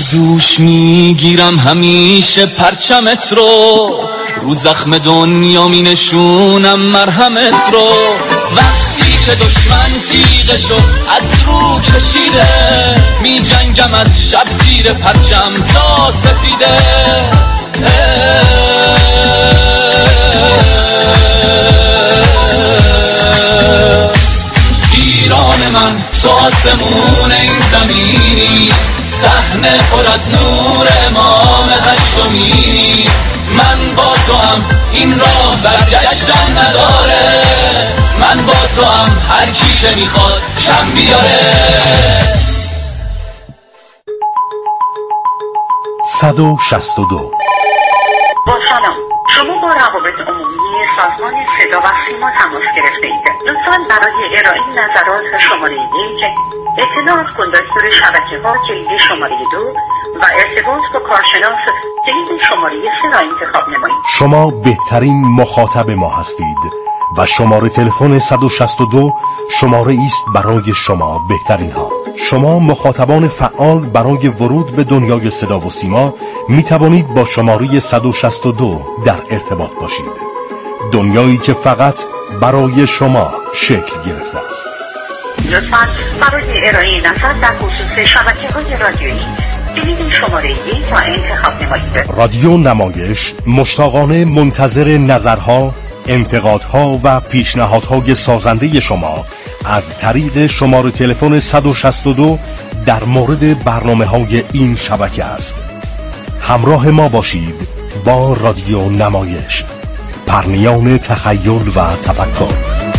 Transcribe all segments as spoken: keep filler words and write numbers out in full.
دوش میگیرم همیشه پرچمت رو، رو زخم دنیا می نشونم مرهمت رو. وقتی که دشمن تیغشو از رو کشیده، می جنگم از شب زیر پرچم تا سفیده. ایران من تو آسمون این زمینی، صحنه پر از نور امام هشتمی. من با تو هم این راه برگشتن نداره، من با تو هم هر کی که میخواد شم بیاره. صد و شصت و دو. با سلام، شما با روابط عمومی سازمان صدا و سیما تماس گرفته اید. لطفاً برای ارائه نظرات شماره یک، اطلاع از کندکتور شبکه ها کلید شماره دو و ارتباط با کارشناس کلید شماره سه را انتخاب نمایید. شما بهترین مخاطب ما هستید و شماره تلفن صد و شصت و دو شماره است برای شما بهترین ها. شما مخاطبان فعال برای ورود به دنیای صدا و سیما می توانید با شماره صد و شصت و دو در ارتباط باشید. دنیایی که فقط برای شما شکل گرفته است. لطفاً برای ارائه نظر در خصوص شبکه‌های رادیویی کلید شماره یک را انتخاب نمایید. رادیو نمایش مشتاقانه منتظر نظرها، انتقادها و پیشنهادهای سازنده شما از طریق شماره تلفن صد و شصت و دو در مورد برنامه‌های این شبکه است. همراه ما باشید با رادیو نمایش، پرنیان تخیل و تفکر.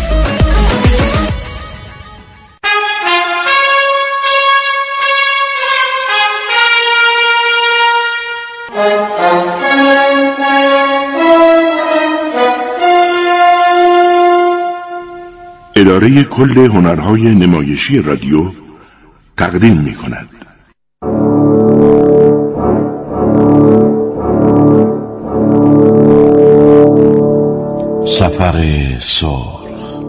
اداره کل هنرهای نمایشی رادیو تقدیم می کند. سفر سرخ،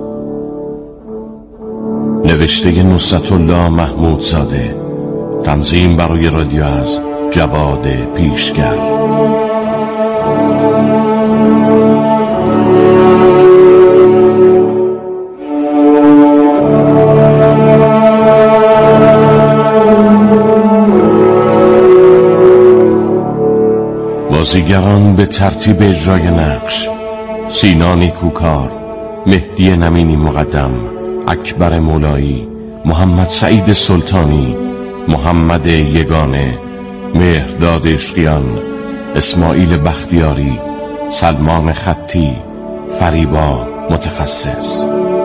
نوشته نصرت الله محمودزاده، تنظیم برای رادیو از جواد پیشگر. بازیگران به ترتیب اجرای نقش: سینا نیکوکار، مهدی نمینی مقدم، اکبر مولایی، محمد سعید سلطانی، محمد یگانه، مهرداد عشقیان، اسماعیل بختیاری، سلمان خطی، فریبا متخصص.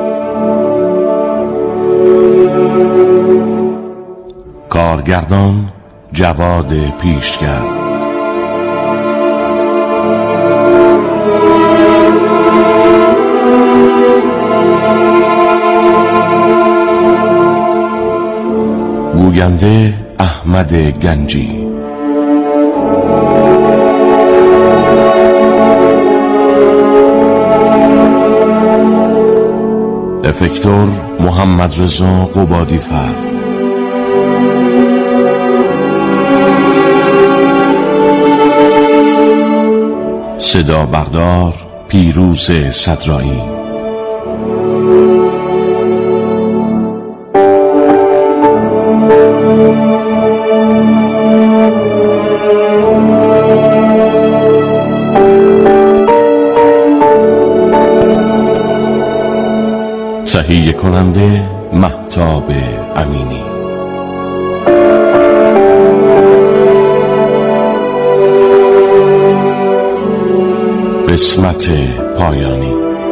کارگردان جواد پیشگر. گوینده احمد گنجی. افکتور محمد رضا قبادی فر. صدا بردار پیروز صدرایی. تهیه کننده مهتاب امینی. قسمت پایانی.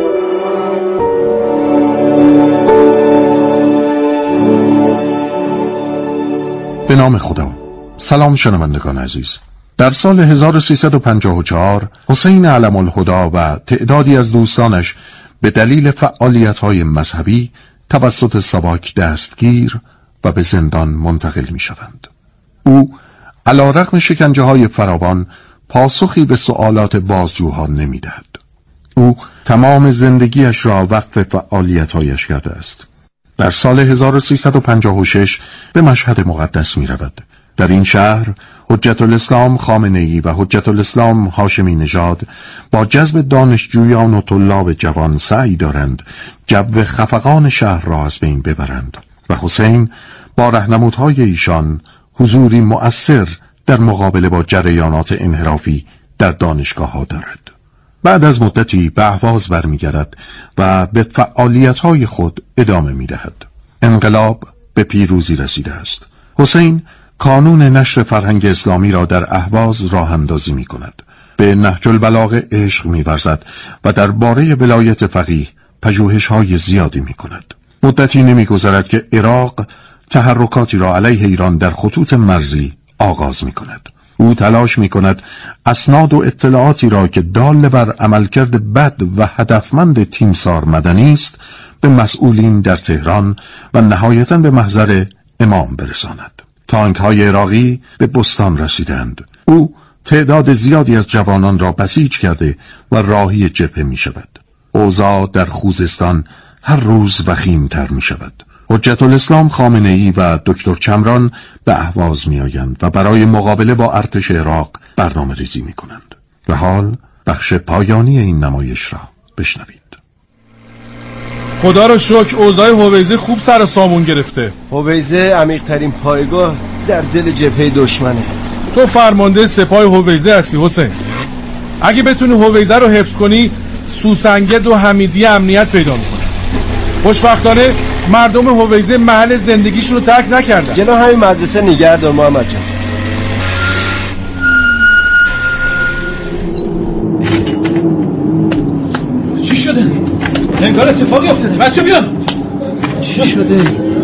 به نام خدا. سلام شنوندگان عزیز. در سال هزار و سیصد و پنجاه و چهار حسین علم الهدا و تعدادی از دوستانش به دلیل فعالیت‌های مذهبی توسط ساواک دستگیر و به زندان منتقل می‌شوند. او علی رغم شکنجه‌های فراوان پاسخی به سوالات بازجوها نمی‌دهد. او تمام زندگیش را وقف فعالیت‌هایش کرده است. در سال هزار و سیصد و پنجاه و شش به مشهد مقدس می‌رود در این شهر حجت الاسلام خامنه‌ای و حجت الاسلام هاشمی نژاد با جذب دانشجویان و طلاب جوان سعی دارند جو خفقان شهر را از بین ببرند و حسین با راهنمودهای ایشان حضوری مؤثر در مقابله با جریانات انحرافی در دانشگاه‌ها دارد. بعد از مدتی به اهواز برمیگردد و به فعالیت‌های خود ادامه می‌دهد. انقلاب به پیروزی رسیده است. حسین کانون نشر فرهنگ اسلامی را در اهواز راه اندازی می کند. به نهج البلاغه عشق می ورزد و در باره ولایت فقیه پژوهش های زیادی می کند. مدتی نمی گذرد که عراق تحرکاتی را علیه ایران در خطوط مرزی آغاز می کند. او تلاش می کند اسناد و اطلاعاتی را که دال بر عملکرد بد و هدفمند تیمسار مدنی است به مسئولین در تهران و نهایتاً به محضر امام برساند. تانک های عراقی به بستان رسیدند. او تعداد زیادی از جوانان را بسیج کرده و راهی جبهه می شود. اوضاع در خوزستان هر روز وخیم‌تر می شود. حجت الاسلام خامنه‌ای و دکتر چمران به اهواز می آیند و برای مقابله با ارتش عراق برنامه ریزی می کنند. و حال بخش پایانی این نمایش را بشنوید. خدا رو شکر اوضاع هویزه خوب سر و سامون گرفته. هویزه عمیق‌ترین پایگاه در دل جبهه دشمنه. تو فرمانده سپاه هویزه هستی حسین. اگه بتونی هویزه رو حفظ کنی سوسنگرد و حمیدیه امنیت پیدا میکنه. خوشبختانه مردم هویزه محل زندگیشون رو ترک نکردن. جلو همین مدرسه نگه دار محمد جان. چی شده؟ انگار اتفاقی افتاده. بچه بیان. چی شده؟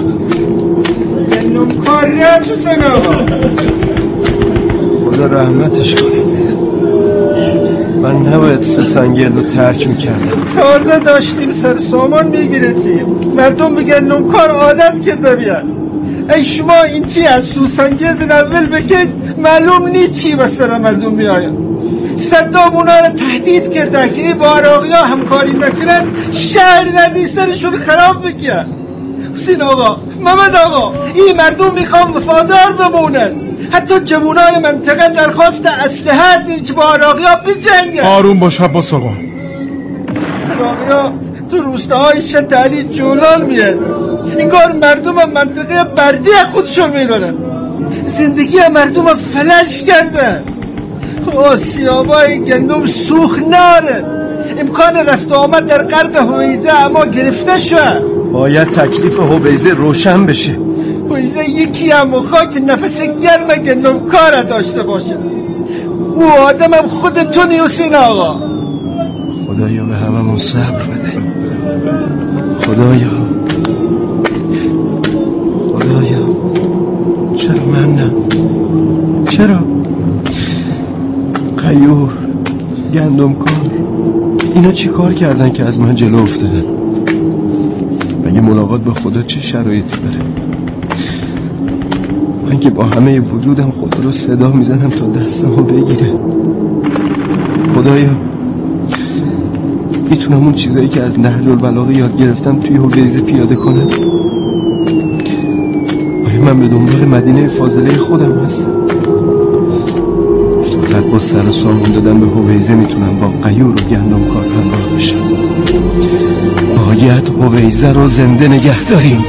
گندم کار رفت حسین آقا. خدا رحمتش کنه. من نباید سوسنگرد رو ترک میکردم. تازه داشتیم سر سامان میگیرتیم. مردم به گندم کار عادت کرده بیان. ای شما این چی از سوسنگرد اول بکن معلوم نی چی به سر مردم میآید. صدام اونا رو تهدید کرده که با عراقی ها همکاری نکنن شهر ردیسترشون خراب بکن. حسین آقا، محمد آقا، این مردم میخوام وفادار بمونن. حتی جوانای منطقه درخواست اسلحه دین که با عراقی ها بجنگن. آروم باش عباس آقا. عراقی ها تو روستاهای شد علی جولان میرن. انگار مردم منطقه بردی خودشون میدونن. زندگی مردم فلش کردن. آسیابای گندم سوخ ناره. امکان رفت آمد در غرب هویزه اما گرفته شد. باید تکلیف هویزه روشن بشه. هویزه یکی هم خواهد که نفس گرم گندم کار داشته باشه. او آدمم خودتونی حسین آقا. خدایا به هممون صبر بده. خدایا خدایا چرا من نه؟ چرا؟ غیور، گندم کار، اینا چی کار کردن که از من جلو افتادن؟ مگه ملاقات با خدا چه شرایطی داره؟ من که با همه وجودم خدا رو صدا میزنم تا دستمو بگیره. خدایا میتونم اون چیزایی که از نهج البلاغه یاد گرفتم توی هویزه پیاده کنم؟ آیا من به دنبال مدینه فاضله خودم هستم؟ فقط با سر و سامون دادم به هویزه میتونم با غیور و گندم کار همراه بشم. باید هویزه رو زنده نگه داریم.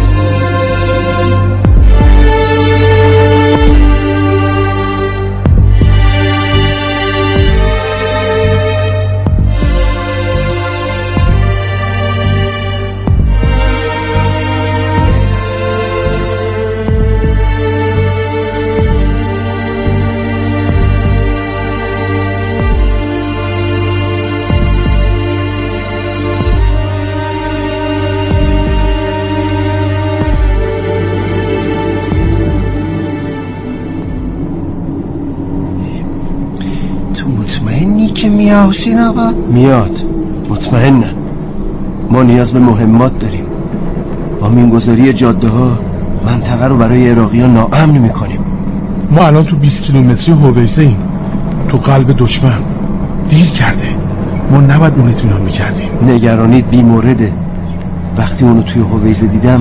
میاد حسین آقا؟ میاد، مطمئنم. ما نیاز به مهمات داریم. با مینگذاری جاده ها منطقه رو برای عراقی ها ناامن میکنیم. ما الان تو بیست کیلومتری هویزه ایم، تو قلب دشمن. دیر کرده، ما نباید اون اطمینان میکردیم. نگرانیت بی مورده. وقتی اونو توی هویزه دیدم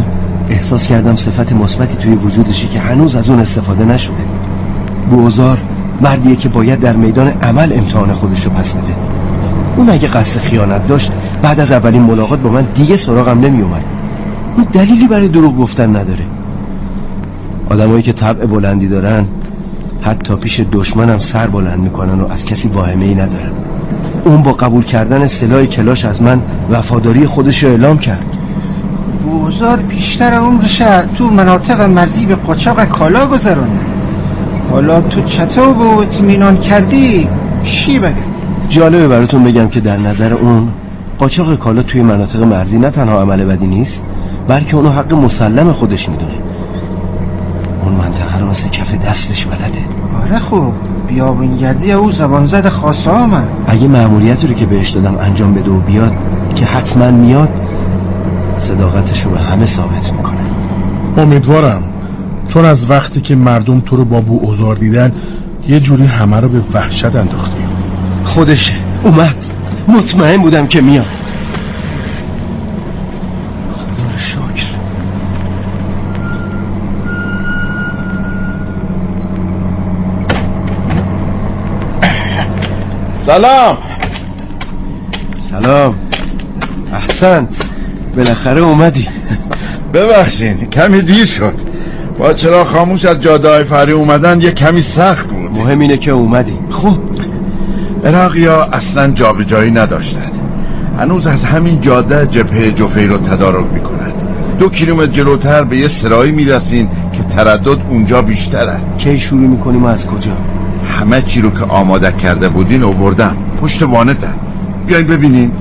احساس کردم صفت مثبتی توی وجودشی که هنوز از اون استفاده نشده. بوزار مردیه که باید در میدان عمل امتحان خودش رو پس بده. اون اگه قصد خیانت داشت بعد از اولین ملاقات با من دیگه سراغم نمی اومد. اون دلیلی برای دروغ گفتن نداره. آدمایی که طبع بلندی دارن حتی پیش دشمنم سر بلند میکنن و از کسی واهمه‌ای ندارن. اون با قبول کردن سلاح کلاش از من وفاداری خودش رو اعلام کرد. بوزار بیشتر عمرش تو مناطق مرزی به قاچاق کالا گذرونه. حالا تو چطور به اطمینان کردی؟ چی بگم؟ جالبه براتون بگم که در نظر اون قاچاق کالا توی مناطق مرزی نه تنها عمل بدی نیست، بلکه اونو حق مسلم خودش میدونه. اون منطقه رو مثل کف دستش بلده. آره خوب بیابونگردی او زبان زد خاصه ها من. اگه مأموریتی رو که بهش دادم انجام بده و بیاد که حتما میاد، صداقتش رو به همه ثابت میکنه. امیدوارم، چون از وقتی که مردم تو رو با بوزار دیدن یه جوری همه رو به وحشت انداختی. خودشه اومد، مطمئن بودم که میاد. خدا رو شکر. سلام. سلام. احسنت، بالاخره اومدی. ببخشین کمی دیر شد. با چرا خاموش از جاده های فری اومدن یه کمی سخت بود. مهم اینه که اومدی. خب عراقیا اصلا جابجایی نداشتن. هنوز از همین جاده جبهه جفیر رو تدارک میکنن. دو کیلومتر جلوتر به یه سرایی میرسین که تردد اونجا بیشتره. کی شروع میکنیم و از کجا؟ همه چی رو که آماده کرده بودین آوردم پشت وانتن. بیاین ببینین.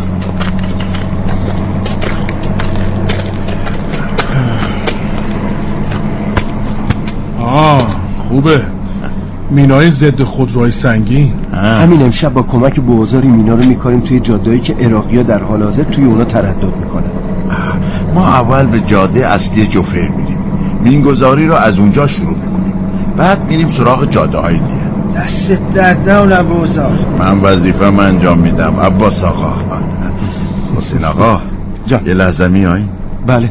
آه خوبه، مینای ضد خودروهای سنگین. همین امشب با کمک بوزاری مینا رو میکاریم توی جاده‌ای که عراقی‌ها در حال حاضر توی اونا تردد میکنن. ما اول به جاده اصلی جفیر میریم، مینگذاری رو از اونجا شروع میکنیم، بعد میریم سراغ جاده های دیگه. دست درد نکنه بوزار. من وظیفه من انجام میدم. عباس آقا، حسین آقا جان. یه لحظه میایین؟ بله.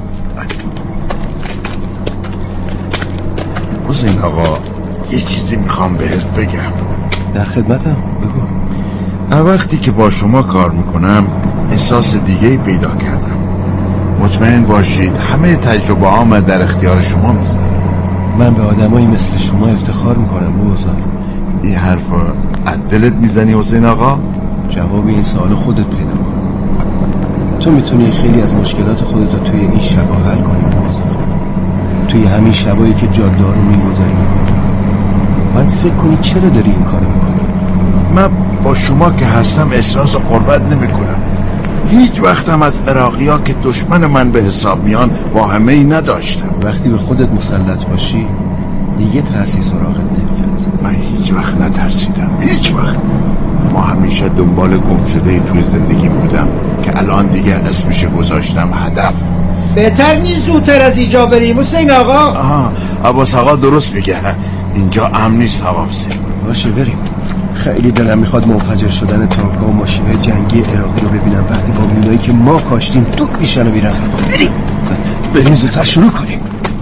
حسین آقا یه چیزی میخوام بهت بگم. در خدمتم، بگو. وقتی که با شما کار میکنم احساس دیگه‌ای پیدا کردم. مطمئن باشید همه تجربه هام در اختیار شما میذارم. من به آدمایی مثل شما افتخار میکنم بوزار. این حرف از دلت میزنی حسین آقا؟ جواب این سوال خودت پیدا کن. تو میتونی خیلی از مشکلات خودت رو توی این شبا حل کنی بوزار. توی همین شبایی که جاده ها رو میگذاری میکنی باید فکر کنی چرا داری این کارو میکنی. من با شما که هستم احساس قربت نمی کنم. هیچ وقتم از عراقی ها که دشمن من به حساب میان واهمه ای نداشتم. وقتی به خودت مسلط باشی دیگه ترسی سراغت نمیاد. من هیچ وقت نترسیدم، هیچ وقت. ما همیشه دنبال گم شده توی زندگی بودم که الان دیگه اسمش گذاشتم هدف. بهتر نیست زودتر از اینجا بریم حسین آقا؟ آها عباس آقا درست میگه، اینجا امن نیست آقا حسین. باشه بریم. خیلی دلم میخواد منفجر شدن تانک‌ها و ماشین‌های جنگی عراقی رو ببینم وقتی با مینایی که ما کاشتیم دوک میشن و میرن. بریم بریم زودتر شروع کنیم.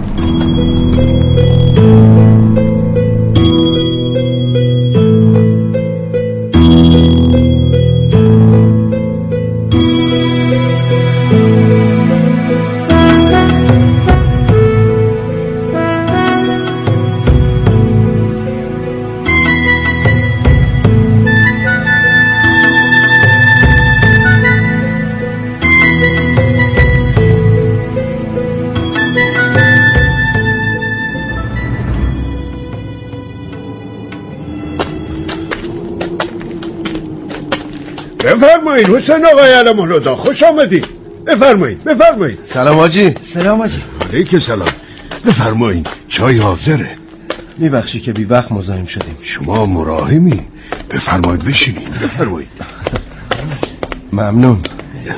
بفرمایید حسین آقای علم‌الهدا، خوش آمدید. بفرمایید بفرمایید. سلام حاجی. سلام حاجی. علیک سلام. بفرمایید چای حاضره. میبخشی که بی وقت مزاحم شدیم. شما مراهمی. بفرمایید بشینید. بفرمایید. ممنون.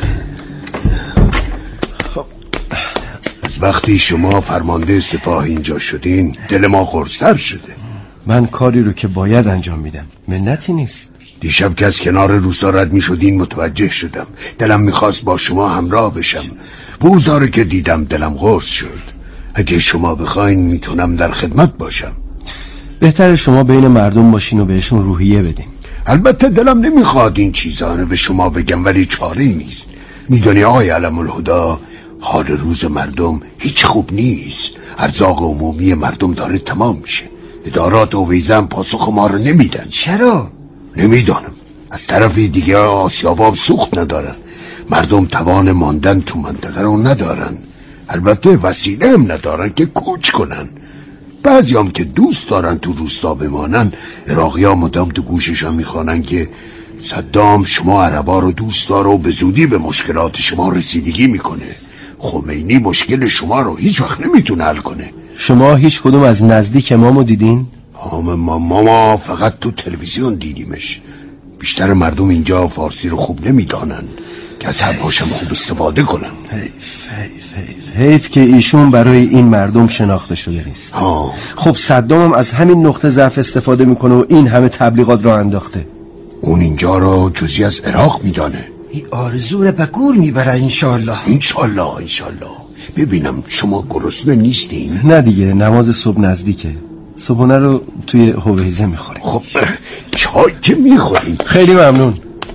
خب از وقتی شما فرمانده سپاه اینجا شدین دل ما خرس‌تر شده. من کاری رو که باید انجام میدم، منتی نیست. دیشب که از کنار روستا رد می شدین متوجه شدم. دلم میخواست با شما همراه بشم. بوزاره که دیدم دلم قرص شد. اگه شما بخواین میتونم در خدمت باشم. بهتره شما بین مردم باشین و بهشون روحیه بدین. البته دلم نمیخواد این چیزانه به شما بگم، ولی چاره نیست. میدونی آقای علم الهدا، حال روز مردم هیچ خوب نیست. ارزاق عمومی مردم داره تمام میشه. ادارات و ویزم پاسخ ما رو نمیدن. چرا؟ نمیدانم. از طرف دیگه آسیابام سوخت ندارن. مردم توان ماندن تو منطقه رو ندارن. البته وسیله هم ندارن که کوچ کنن. بعضی هم که دوست دارن تو روستا بمانن، عراقی ها مدام تو گوششان میخوانن که صدام شما عربا رو دوست داره و به زودی به مشکلات شما رسیدگی میکنه. خمینی مشکل شما رو هیچ وقت نمیتونه حل کنه. شما هیچ کدوم از نزدیک امامو دیدین؟ ما ما ما فقط تو تلویزیون دیدیمش. بیشتر مردم اینجا فارسی رو خوب نمیدانن که از حرفاشم خوب استفاده کنن. حیف حیف حیف حیف که ایشون برای این مردم شناخته شده نیست. ها. خب صدام هم از همین نقطه ضعف استفاده میکنه و این همه تبلیغات را انداخته. اون اینجا رو جزئی از عراق میدانه. این آرزو رو به گور میبره. انشالله انشالله انشالله. ببینم شما گرسنه نیستین؟ نه دیگه، نماز صبح نزدیکه. صبحونه رو توی هویزه میخوریم. خب چای که میخوریم. خیلی ممنون.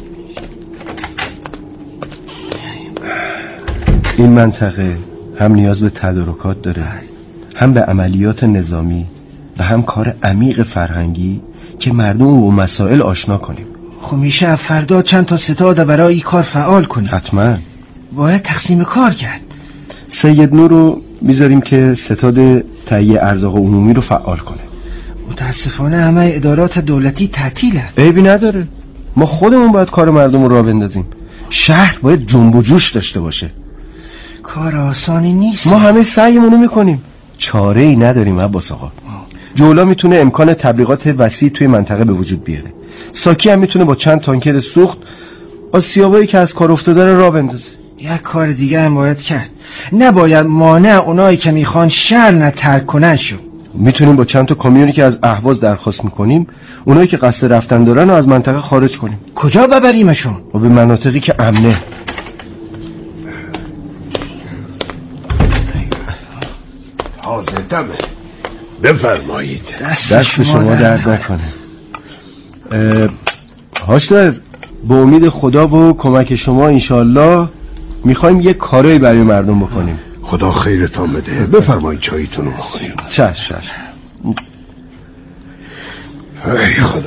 این منطقه هم نیاز به تدارکات داره، هم به عملیات نظامی و هم کار عمیق فرهنگی که مردم رو با مسائل آشنا کنیم. خب میشه فردا چند تا ستاد برای این کار فعال کنیم. حتما باید تقسیم کار کرد. سید نور رو میذاریم که ستاد تهیه ارزاق عمومی رو فعال کنه. متاسفانه همه ادارات دولتی تعطیله. عیبی نداره، ما خودمون باید کار مردم رو راه بندازیم. شهر باید جنب و جوش داشته باشه. کار آسانی نیست. ما همه سعیمونو میکنیم، چاره ای نداریم. عباس آقا، جولا میتونه امکان تبلیغات وسیع توی منطقه به وجود بیاره. ساکی هم میتونه با چند تانکر سوخت آسیابایی که از کار افتاده رو راه بندازه. یک کار دیگه هم باید کرد. نباید مانع اونایی که میخوان شهر نترک کنن شو. میتونیم با چند تا کامیونی که از اهواز درخواست میکنیم اونایی که قصد رفتن دارن رو از منطقه خارج کنیم. کجا ببریمشون؟ و به مناطقی که امنه. تازه دمه. بفرمایید. دست, دست شما, شما درد نکنه. هاشتر، با امید خدا و کمک شما انشالله میخوایم یک کاری برای مردم بکنیم. خدا خیرتان بده. بفرمایید چایتون رو بخوریم. چش چش. ای خدا.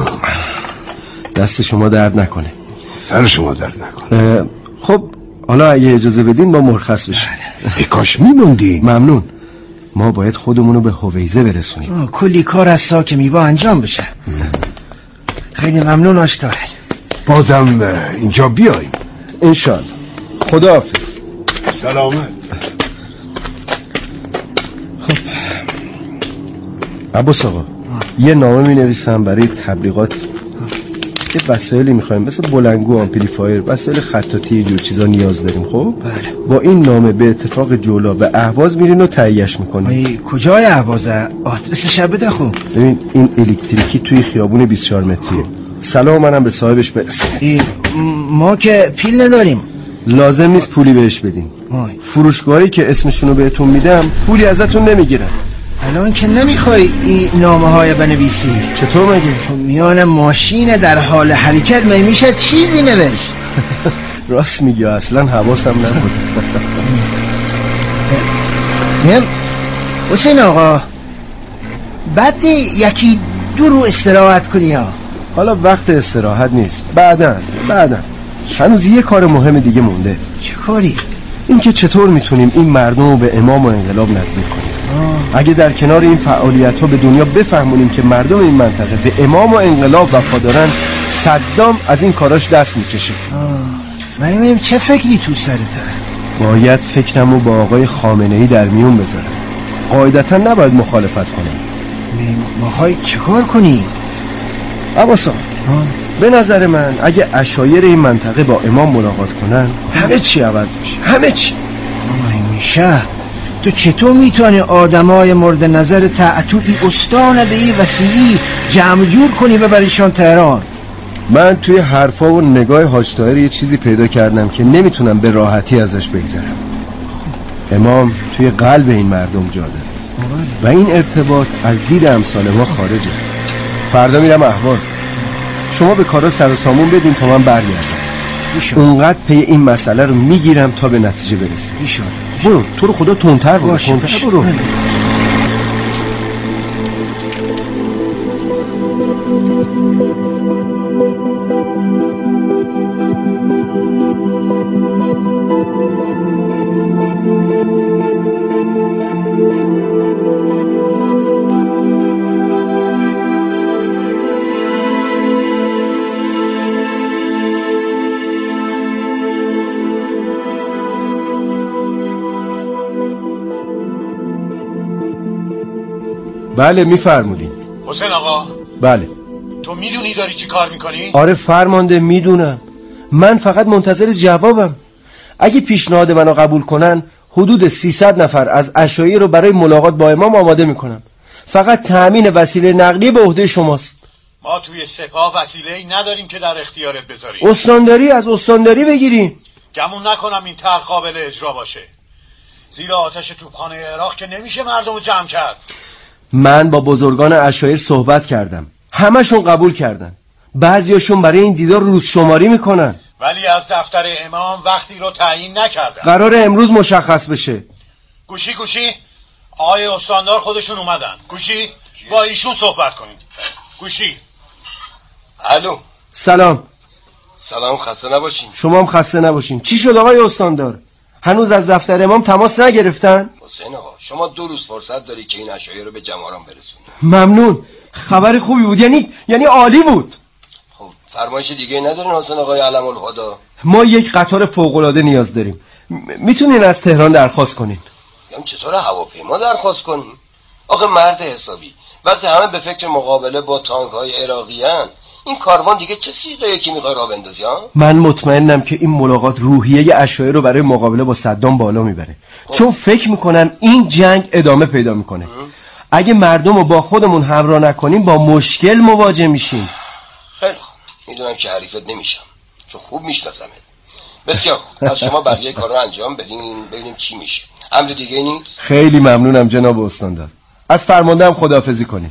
دست شما درد نکنه. سر شما درد نکنه. خب حالا اگه اجازه بدین ما مرخص بشیم. ای کاش میموندین. ممنون. ما باید خودمونو به هویزه برسونیم. کلی کار از ساک میوه انجام بشه. خیلی ممنون آشتار. بازم اینجا بیاییم انشالله. خداحافظ. سلامت. خب عباس آقا، یه نامه می نویسم برای تبلیغات. یه وسایلی میخوایم مثل بلنگو، آمپلیفایر، وسایل خطاطی، جور چیزا نیاز داریم. خب بله. با این نامه به اتفاق جولا به اهواز میرین و تهیهش میکنیم. کجای اهوازه؟ آدرسش بده. خوب ببین این الکتریکی توی خیابون بیست و چهار متریه. سلام منم به صاحبش برسون. ما که پیل نداریم. لازم نیست پولی بهش بدین. فروشگاهی که اسمشونو بهتون میدم پولی ازتون نمیگیرن. الان که نمیخوای این نامه های بنویسی. چطور مگه؟ میان ماشین در حال حرکت میمیشه چیزی نوشت. راست میگی، اصلا حواسم نبود. نیم حسین آقا، بعد یکی دو رو استراحت کنی ها. حالا وقت استراحت نیست، بعداً بعداً هنوز یه کار مهم دیگه مونده. چه کاری؟ این که چطور میتونیم این مردم رو به امام و انقلاب نزدیک کنیم. آه. اگه در کنار این فعالیت ها به دنیا بفهمونیم که مردم این منطقه به امام و انقلاب وفادارن، صدام از این کاراش دست میکشه. من میبینیم چه فکری تو سرته؟ باید فکرمو با آقای خامنه‌ای در میون بذارم. قاعدتا نباید مخالفت کنم. میخوای چه کار کنی؟ عباسا، به نظر من اگه عشایر این منطقه با امام ملاقات کنن همه چی عوض میشه. همه چی. آمای میشه. تو چطور میتونی آدمای مورد نظر تعتوی استان به این وسیعی جمع جور کنی ببریشان تهران؟ من توی حرفا و نگاه حاج طاهر یه چیزی پیدا کردم که نمیتونم به راحتی ازش بگذرم. امام توی قلب این مردم جا داره و این ارتباط از دید امثال ما خارجه. فردا میرم اهواز، شما به کارا سر و سامون بدین تا من برگردم. اونقدر پی این مسئله رو میگیرم تا به نتیجه برسیم. برو، تو رو خدا تندتر برو، تندتر برو. بله میفرمودین. حسین آقا. بله. تو میدونی داری چی کار میکنی؟ آره فرمانده میدونم. من فقط منتظر جوابم. اگه پیشنهاد منو قبول کنن حدود سیصد نفر از عشایر رو برای ملاقات با امام آماده میکنم. فقط تأمین وسیله نقلیه به عهده شماست. ما توی سپاه وسیله‌ای نداریم که در اختیارت بذاریم. استانداری از استانداری بگیریم. گمون نکنم این طرح قابل اجرا باشه. زیرا آتش توپخانه عراق که نمیشه مردم رو جمع کرد. من با بزرگان عشایر صحبت کردم، همشون قبول کردن. بعضیاشون برای این دیدار روز شماری میکنن، ولی از دفتر امام وقتی رو تعیین نکردن. قرار امروز مشخص بشه. گوشی گوشی آقای استاندار خودشون اومدن. گوشی با ایشون صحبت کنید. گوشی. الو. سلام. سلام، خسته نباشین. شما هم خسته نباشین. چی شد آقای استاندار؟ هنوز از دفتر امام تماس نگرفتن؟ حسین آقا شما دو روز فرصت داری که این عشایر رو به جمهوران برسونی. ممنون، خبر خوبی بود. یعنی یعنی عالی بود. خب فرمایش دیگه ندارین حسین آقای علم الهدا؟ ما یک قطار فوق العاده نیاز داریم. میتونین از تهران درخواست کنین؟ میگم چطور هواپیما درخواست کنین؟ آخه مرد حسابی وقتی همه به فکر مقابله با تانک های عراقیان، این کاروان دیگه چه سیغه یکی میخوای راه بندازی ها؟ من مطمئنم که این ملاقات روحیه عشایر رو برای مقابله با صدام بالا میبره. خب. چون فکر میکنم این جنگ ادامه پیدا میکنه. ام. اگه مردم رو با خودمون همراه نکنیم با مشکل مواجه میشیم. خیلی خوب، میدونم که حریفت نمیشم چون خوب میشناسمت. بسیار خوب، از شما بقیه کار رو انجام بدین ببینیم چی میشه. امر دیگه نیست؟ خیلی ممنونم جناب استاندار. از فرمانده هم خداحافظی کنین.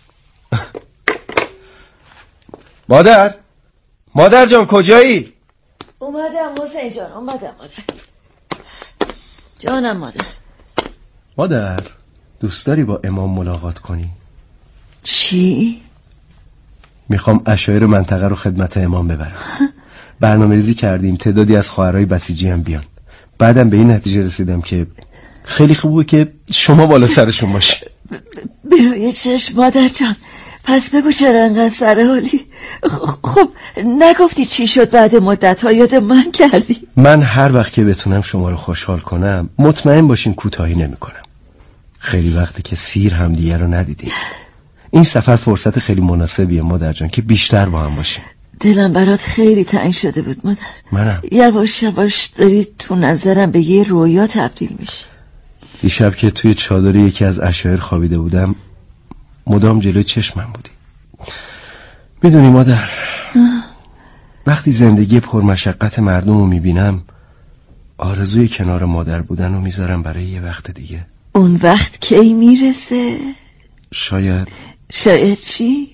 مادر مادر جان کجایی؟ اومدم حسین جان، اومدم مادر جانم. مادر مادر دوست داری با امام ملاقات کنی؟ چی؟ میخوام عشایر منطقه رو خدمت امام ببرم. برنامه ریزی کردیم تعدادی از خواهرای بسیجی هم بیان. بعدم به این نتیجه رسیدم که خیلی خوبه که شما بالا سرشون باشی. به روی چشم مادر جان. پس بگو چرا انقدر سرحالی؟ خب نگفتی چی شد بعد مدت ها یاد من کردی؟ من هر وقت که بتونم شما رو خوشحال کنم مطمئن باشین کوتاهی نمی کنم. خیلی وقتی که سیر هم دیگه رو ندیدیم. این سفر فرصت خیلی مناسبیه مادر جان که بیشتر با هم باشیم. دلم برات خیلی تنگ شده بود مادر. منم. یواش یواش داری تو نظرم به یه رویا تبدیل میشی. دیشب که توی چادر یکی از عشایر خوابیده بودم مدام جلوی چشمم بودی. میدونی مادر وقتی زندگی پرمشقت مردم رو میبینم آرزوی کنار مادر بودن رو میذارم برای یه وقت دیگه. اون وقت کی میرسه؟ شاید. شاید چی؟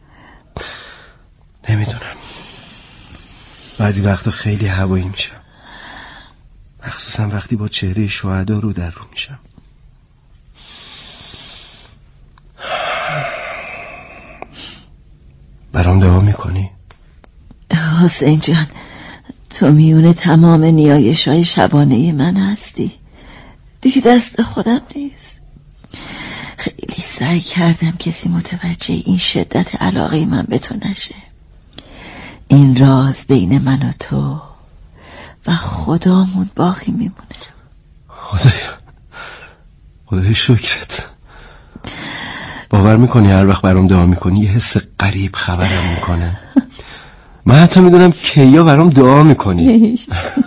نمیدونم. بعضی وقتا خیلی هوایی میشم، مخصوصا وقتی با چهره شهدا رو در رو میشم. برام دعا میکنی؟ حسین جان تو میونه تمام نیایش‌های شبانه من هستی. دیگه دست خودم نیست. خیلی سعی کردم کسی متوجه این شدت علاقه من به تو نشه. این راز بین من و تو و خدامون باقی میمونه. خدایا خدای شکرت. باور میکنی هر وقت برام دعا میکنی یه حس غریب خبرم میکنه. من حتی میدونم کیا برام دعا میکنی.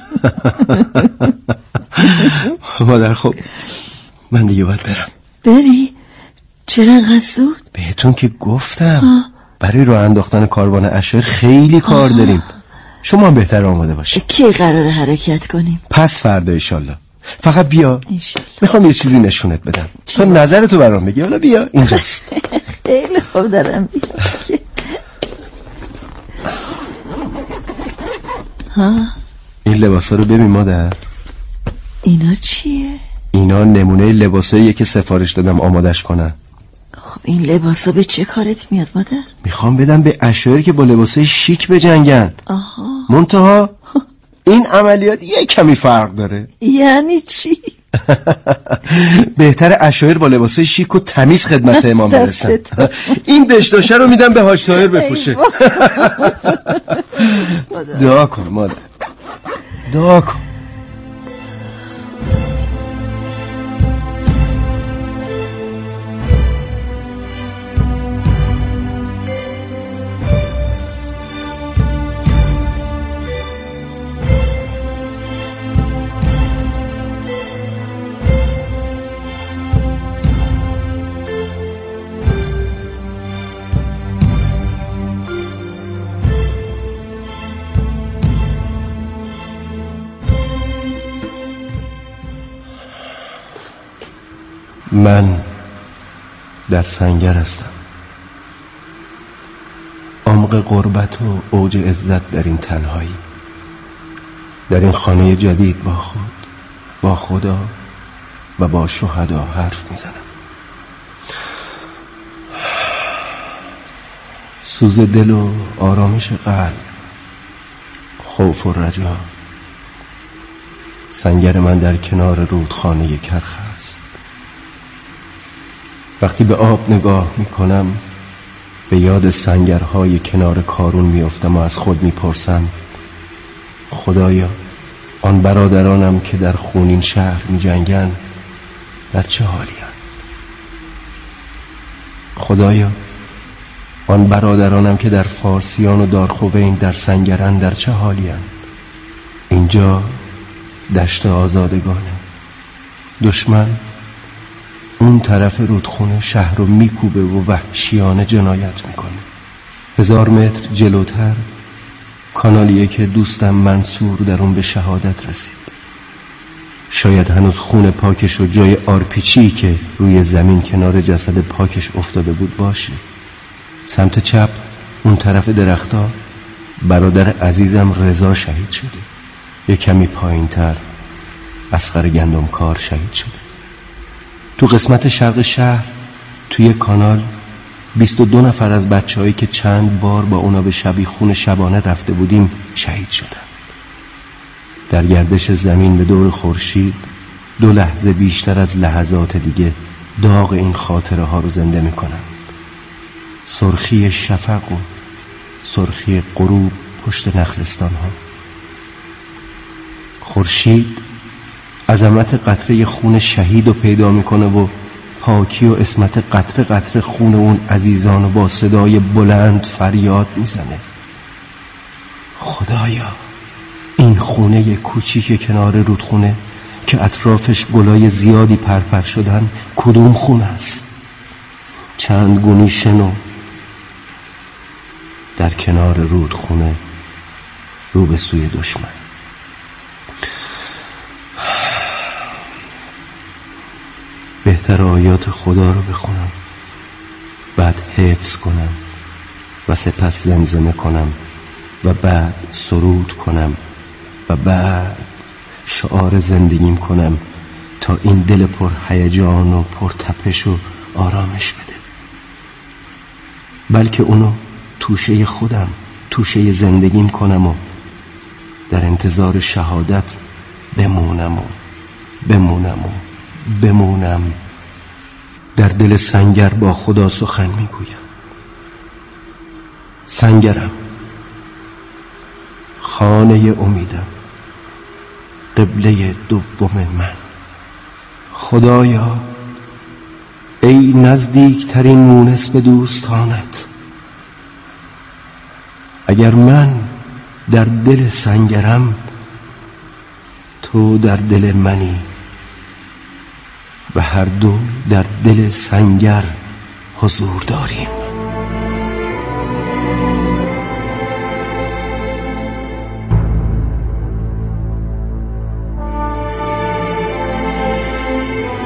مادر خب من دیگه باید برم. بری؟ چرا انقدر زود؟ بهتون که گفتم. برای راه انداختن کاروان عشایر خیلی کار داریم. شما هم بهتر آماده باشید. کی قراره حرکت کنیم؟ پس فردا ایشالله. فقط بیا. میخوام یه چیزی نشونت بدم. تو نظرتو برام بگی. حالا بیا اینجاست. خیلی خوب دارم بیا. ها؟ این لباسا رو ببین مادر. اینا چیه؟ اینا نمونه لباساییه که سفارش دادم آمادش کنن. خب این لباسا به چه کارت میاد مادر؟ میخوام بدم به عشایر که با لباسای شیک بجنگن. آها. منتها این عملیات یه کمی فرق داره. یعنی چی؟ بهتر عشایر با لباسای شیک و تمیز خدمت امام برسن. این دشداشه رو میدم به حاج طاهر بپوشه. دعا کن مادر، دعا کن. من در سنگر هستم. عمق غربت و اوج عزت در این تنهایی، در این خانه جدید با خود، با خدا و با شهدا حرف میزنم. سوز دل و آرامش قلب، خوف و رجا. سنگر من در کنار رودخانه کرخ است. وقتی به آب نگاه میکنم به یاد سنگرهای کنار کارون میافتم و از خود میپرسم خدایا آن برادرانم که در خونین شهر میجنگن در چه حالیم؟ خدایا آن برادرانم که در فارسیان و دارخوبین در سنگرن در چه حالیم؟ اینجا دشت آزادگانه. دشمن اون طرف رودخونه شهر رو میکوبه و وحشیانه جنایت میکنه. هزار متر جلوتر کانالیه که دوستم منصور در اون به شهادت رسید. شاید هنوز خون پاکش و جای آرپیچی که روی زمین کنار جسد پاکش افتاده بود باشه. سمت چپ اون طرف درختا برادر عزیزم رضا شهید شده. یه کمی پایین تر اصغر گندمکار شهید شده. تو قسمت شرق شهر توی کانال بیست و دو نفر از بچه هایی که چند بار با اونا به شبیخون شبانه رفته بودیم شهید شدن. در گردش زمین به دور خورشید دو لحظه بیشتر از لحظات دیگه داغ این خاطره ها رو زنده میکنم. سرخی شفق و سرخی غروب پشت نخلستان ها. خورشید عظمت قطره خون شهید رو پیدا میکنه و پاکی و اسمت قطره قطره خون اون عزیزان رو با صدای بلند فریاد میزنه خدایا این خونه کوچیک کنار رودخونه که اطرافش گلای زیادی پرپر شدن کدوم خونه است؟ چند گونی شنو در کنار رودخونه رو به سوی دشمن. بهتر آیات خدا رو بخونم، بعد حفظ کنم و سپس زمزمه کنم و بعد سرود کنم و بعد شعار زندگیم کنم تا این دل پر هیجان و پر تپش و آرامش بده. بلکه اونو توشه خودم، توشه زندگیم کنم و در انتظار شهادت بمونم و بمونم و بمونم در دل سنگر با خدا سخن میگویم. سنگرم، خانه امیدم، قبله دوم من. خدایا ای نزدیکترین مونس به دوستانت، اگر من در دل سنگرم تو در دل منی و هر دو در دل سنگر حضور داریم.